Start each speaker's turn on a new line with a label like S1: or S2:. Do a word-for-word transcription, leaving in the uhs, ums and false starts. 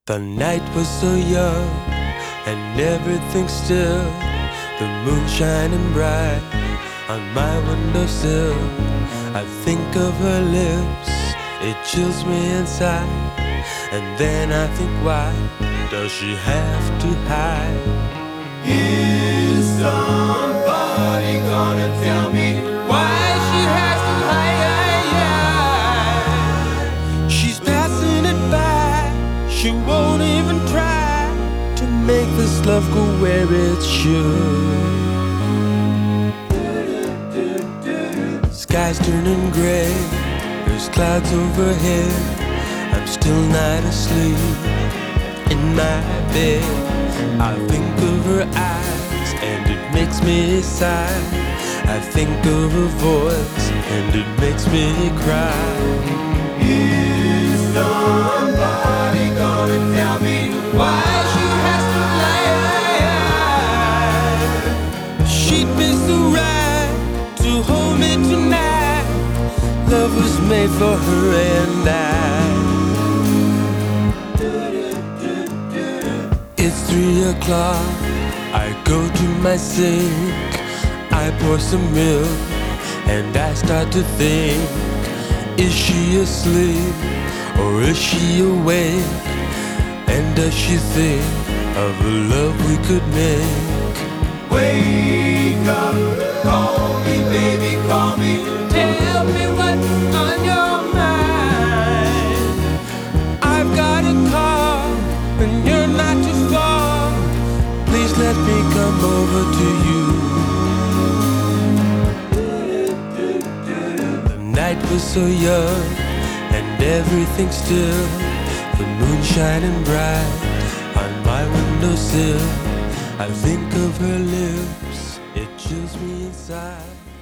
S1: The night was so young and everything still. The moon shining bright on my windowsill. I think of her lips, it chills me inside. And then I think, why does she have to hide?
S2: Is somebody gonna tell me why she has to hide?
S1: She's passing it by, she won't even try to make this love go where it should. Sky's turning gray, there's clouds overhead. I'm still not asleep in my bed. I think of her eyes and it makes me sigh. I think of her voice and it makes me cry.
S2: Is somebody gonna tell me why she has to lie?
S1: She'd be so right to hold me tonight. Love was made for her and I. It's three o'clock, I go to my sink. I pour some milk and I start to think, is she asleep or is she awake? And does she think of the love we could make?
S2: Wake up, call me, baby, call me. Tell me what's on your mind.
S1: I've got a car and you're not too far. Please let me come over to you. The night was so young and everything still. The moon shining bright on my windowsill. I think of her lips, it chills me inside.